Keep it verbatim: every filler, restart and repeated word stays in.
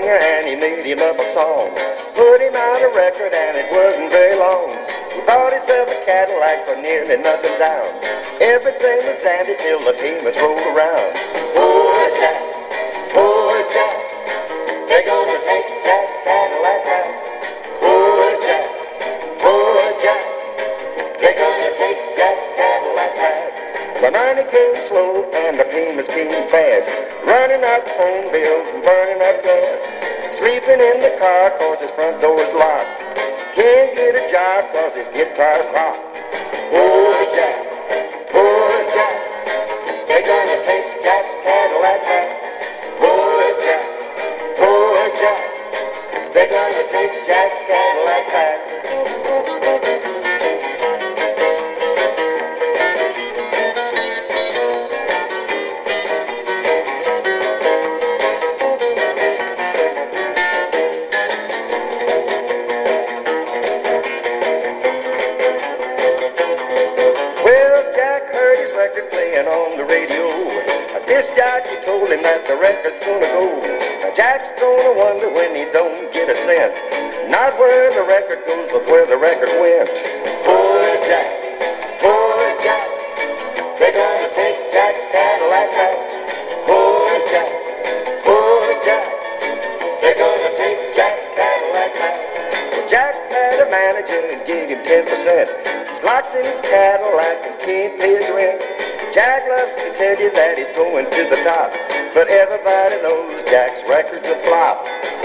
singer and he made him up a song. Put him out a record and it wasn't very long. He bought himself a Cadillac for nearly nothing down. Everything was dandy till the payments rolled around. Poor Jack, poor Jack, they're gonna take Jack's Cadillac out. Poor Jack, poor Jack, they're gonna take Jack's Cadillac out. The money came slow and the payments came fast, running up phone bills and burning up gas. Sleeping in the car cause his front door's locked. Can't get a job cause his guitar's hot. Poor Jack, poor Jack, they're gonna take Jack's Cadillac out. Poor Jack, poor Jack, they're gonna take Jack's Cadillac back. On the radio, this jockey told him that the record's gonna go. Now Jack's gonna wonder when he don't get a cent, not where the record goes, but where the record went. Poor Jack, poor Jack, they're gonna take Jack's Cadillac out. Poor Jack, poor Jack, they're gonna take Jack's Cadillac out. Well, Jack had a manager and gave him ten percent. He's locked in his Cadillac and can't pay his rent. Jack loves to tell you that he's going to the top, but everybody knows Jack's record's a flop.